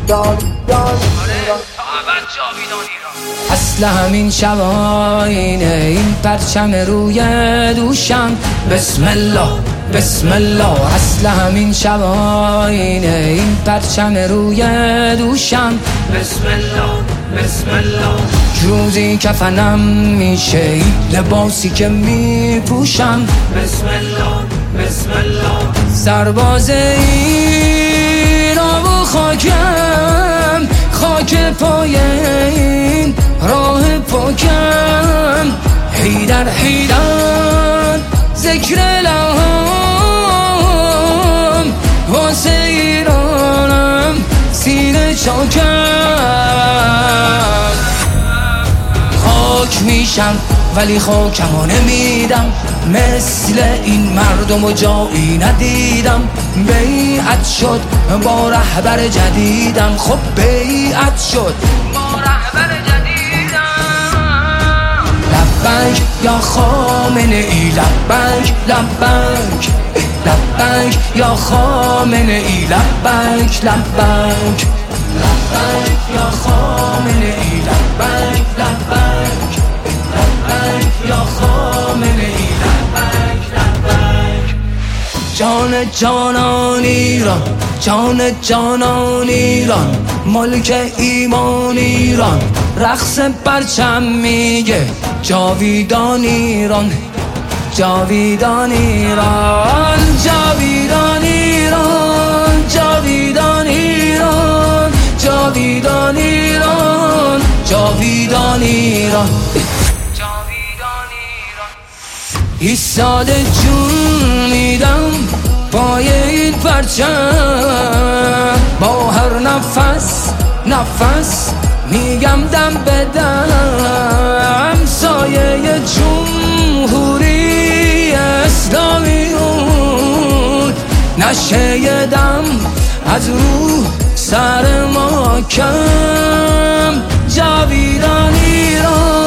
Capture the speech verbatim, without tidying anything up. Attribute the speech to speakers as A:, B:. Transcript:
A: اصل همین شب آینه این پرچم روی دوشم بسم الله بسم الله. اصل همین شب آینه این پرچم روی دوشم بسم الله بسم الله. روزی کفنم میشه این لباسی که میپوشم بسم الله بسم الله. سرباز ایران و خاکم خاک پای این راه پاکم. حیدر حیدر ذکر لهم واسه ایرانم سینه چاکم. خاک میشم ولی خاکمو نمیدم، مثل این مردم و جایی ندیدم. بیعت شد با رهبر جدیدم، خب بیعت شد با رهبر جدیدم. لبک یا خامنه ای لبک لبک لبک یا خامنه ای لبک لبک لبک یا خامنه ای لبک لبک لبک یا خامنه ای لبک لبک. جان جانان ایران جان جانان ایران ملک ایمان ایران. رقص پرچم میگه جاویدان ایران جاویدان ایران جاویدان ایران جاویدان ایران جاویدان ایران جاویدان ایران. ایستاده جون میدم پای این پرچم، با هر نفس نفس میگم دم بدم. سایه جمهوری اسلامی رو نشه دم از رو سر ما کم. جاویدان ایران